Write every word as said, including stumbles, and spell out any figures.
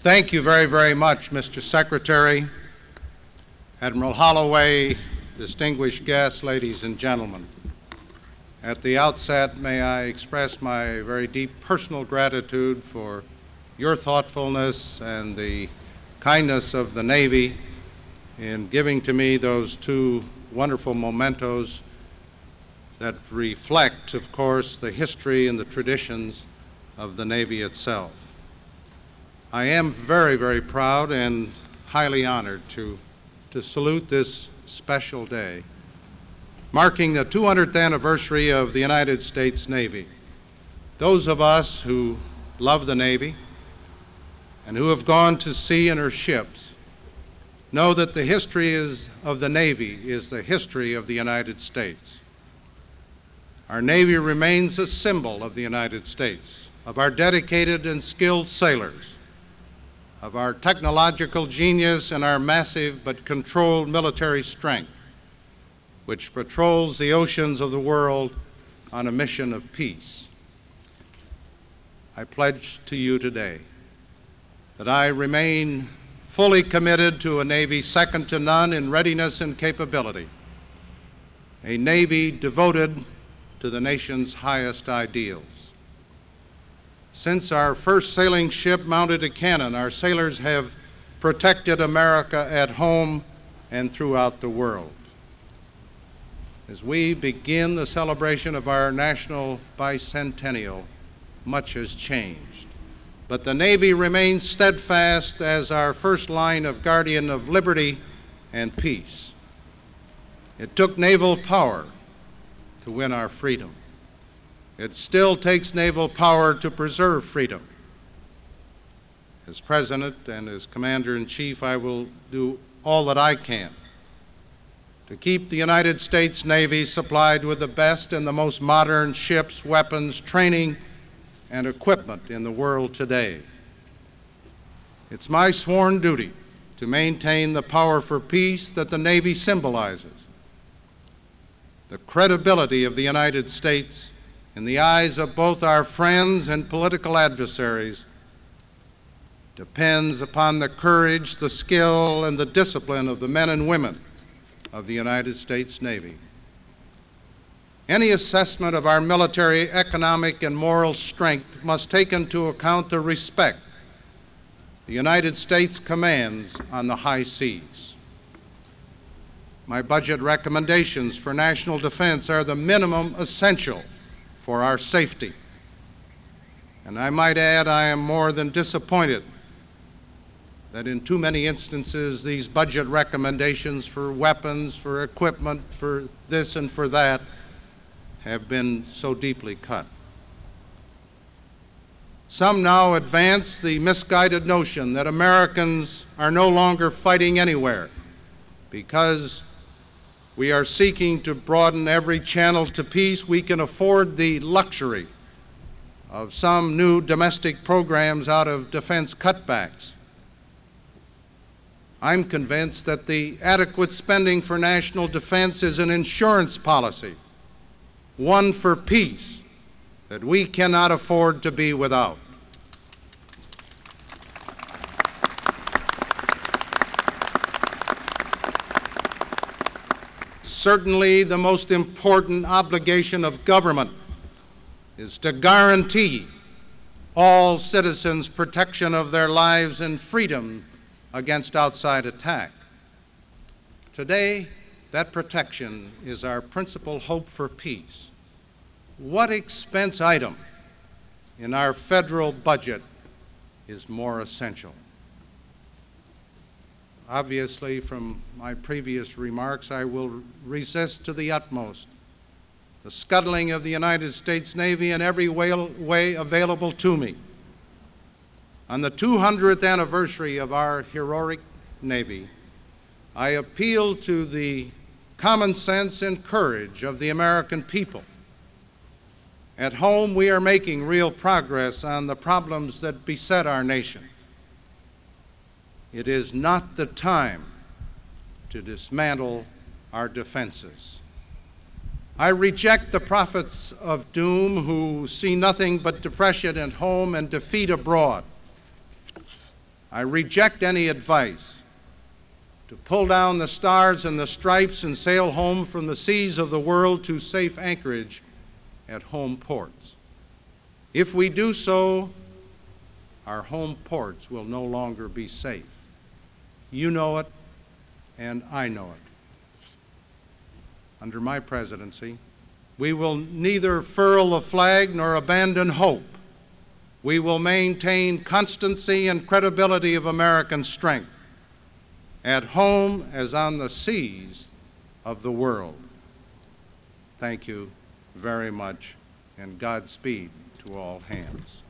Thank you very, very much, Mister Secretary, Admiral Holloway, distinguished guests, ladies and gentlemen. At the outset, may I express my very deep personal gratitude for your thoughtfulness and the kindness of the Navy in giving to me those two wonderful mementos that reflect, of course, the history and the traditions of the Navy itself. I am very, very proud and highly honored to, to salute this special day, marking the two hundredth anniversary of the United States Navy. Those of us who love the Navy and who have gone to sea in her ships know that the history is, of the Navy is the history of the United States. Our Navy remains a symbol of the United States, of our dedicated and skilled sailors, of our technological genius and our massive but controlled military strength, which patrols the oceans of the world on a mission of peace. I pledge to you today that I remain fully committed to a Navy second to none in readiness and capability, a Navy devoted to the nation's highest ideals. Since our first sailing ship mounted a cannon, our sailors have protected America at home and throughout the world. As we begin the celebration of our national bicentennial, much has changed, but the Navy remains steadfast as our first line of guardian of liberty and peace. It took naval power to win our freedom. It still takes naval power to preserve freedom. As President and as Commander-in-Chief, I will do all that I can to keep the United States Navy supplied with the best and the most modern ships, weapons, training, and equipment in the world today. It's my sworn duty to maintain the power for peace that the Navy symbolizes. The credibility of the United States in the eyes of both our friends and political adversaries depends upon the courage, the skill, and the discipline of the men and women of the United States Navy. Any assessment of our military, economic, and moral strength must take into account the respect the United States commands on the high seas. My budget recommendations for national defense are the minimum essential for our safety. And I might add, I am more than disappointed that in too many instances these budget recommendations for weapons, for equipment, for this and for that have been so deeply cut. Some now advance the misguided notion that Americans are no longer fighting anywhere because we are seeking to broaden every channel to peace. We can afford the luxury of some new domestic programs out of defense cutbacks. I'm convinced that the adequate spending for national defense is an insurance policy, one for peace that we cannot afford to be without. Certainly, the most important obligation of government is to guarantee all citizens protection of their lives and freedom against outside attack. Today, that protection is our principal hope for peace. What expense item in our federal budget is more essential? Obviously, from my previous remarks, I will resist to the utmost the scuttling of the United States Navy in every way, way available to me. On the two hundredth anniversary of our heroic Navy, I appeal to the common sense and courage of the American people. At home, we are making real progress on the problems that beset our nation. It is not the time to dismantle our defenses. I reject the prophets of doom who see nothing but depression at home and defeat abroad. I reject any advice to pull down the stars and the stripes and sail home from the seas of the world to safe anchorage at home ports. If we do so, our home ports will no longer be safe. You know it, and I know it. Under my presidency, we will neither furl the flag nor abandon hope. We will maintain constancy and credibility of American strength, at home as on the seas of the world. Thank you very much, and Godspeed to all hands.